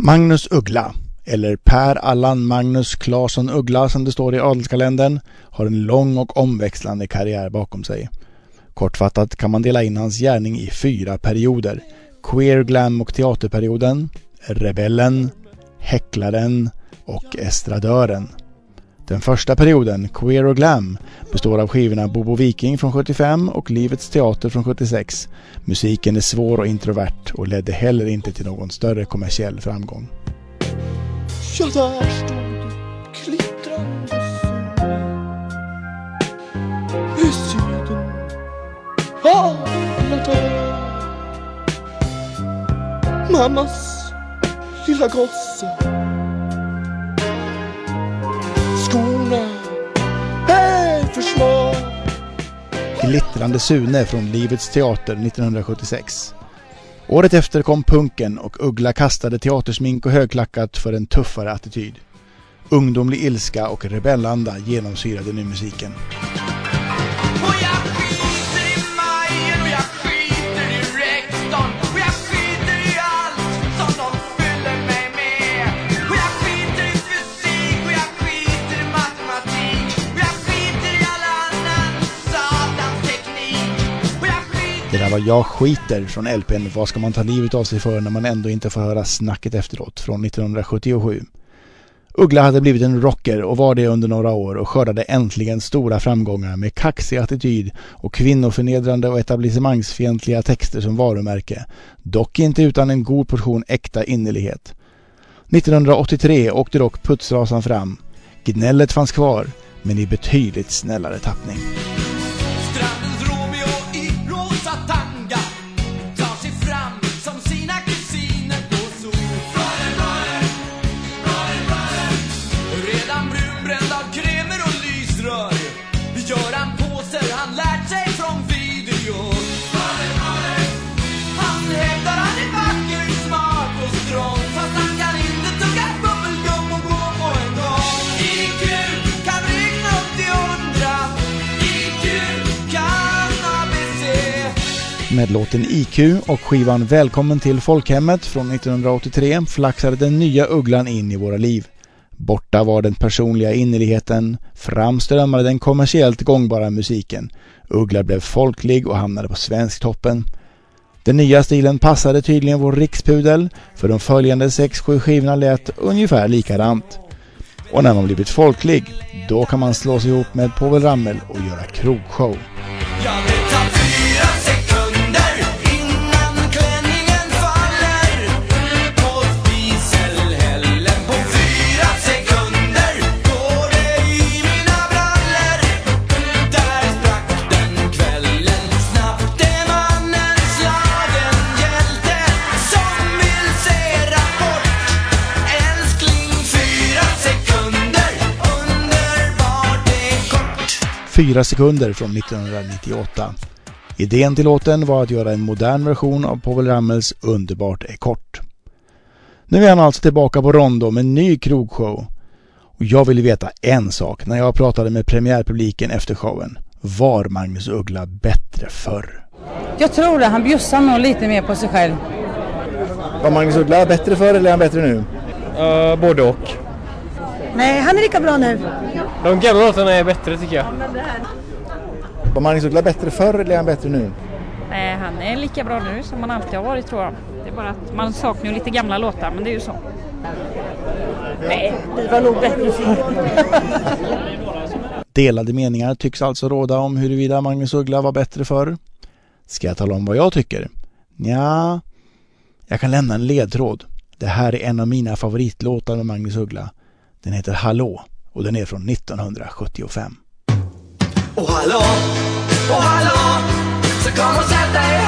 Magnus Uggla, eller Per Allan Magnus Claesson Uggla som det står i adelskalendern, har en lång och omväxlande karriär bakom sig. Kortfattat kan man dela in hans gärning i 4 perioder: queer glam och teaterperioden, rebellen, häcklaren och estradören. Den första perioden, queer och glam, består av skivorna Bobo Viking från 75 och Livets teater från 76. Musiken är svår och introvert och ledde heller inte till någon större kommersiell framgång. Ja, där stod klittrande i syden alla dagar. Mammas lilla gosse, skorna är för små. Glittrande Sune från Livets teater 1976. Året efter kom punken och Uggla kastade teatersmink och högklackat för en tuffare attityd. Ungdomlig ilska och rebellanda genomsyrade nu musiken. Det där var Jag skiter från LP:n Vad ska man ta livet av sig för när man ändå inte får höra snacket efteråt från 1977. Uggla hade blivit en rocker och var det under några år och skördade äntligen stora framgångar med kaxig attityd och kvinnoförnedrande och etablissemangsfientliga texter som varumärke, dock inte utan en god portion äkta innerlighet. 1983 åkte dock putsrasan fram. Gnället fanns kvar, men i betydligt snällare tappning. Med låten IQ och skivan Välkommen till folkhemmet från 1983 flaxade den nya Ugglan in i våra liv. Borta var den personliga innerligheten, framströmmade den kommersiellt gångbara musiken. Uggla blev folklig och hamnade på svensktoppen. Den nya stilen passade tydligen vår rikspudel, för de följande 6-7 skivorna lät ungefär likadant. Och när man blivit folklig, då kan man slå sig ihop med Povel Ramel och göra krogshow. Fyra sekunder från 1998. Idén till låten var att göra en modern version av Povel Ramels Underbart är kort. Nu är han alltså tillbaka på Rondo med en ny krogshow. Och jag ville veta en sak när jag pratade med premiärpubliken efter showen. Var Magnus Uggla bättre förr? Jag tror det, han bjussar nog lite mer på sig själv. Var Magnus Uggla bättre förr eller är han bättre nu? Både och. Nej, han är lika bra nu. De gamla låtarna är bättre tycker jag. Var Magnus Uggla bättre förr eller är han bättre nu? Nej, han är lika bra nu som han alltid har varit, tror jag. Det är bara att man saknar ju lite gamla låtar, men det är ju så. Nej, vi var nog bättre förr. Delade meningar tycks alltså råda om huruvida Magnus Uggla var bättre förr. Ska jag tala om vad jag tycker? Ja, jag kan lämna en ledtråd. Det här är en av mina favoritlåtar med Magnus Uggla. Den heter Hallå och den är från 1975. Och hallå, så kom och sätt dig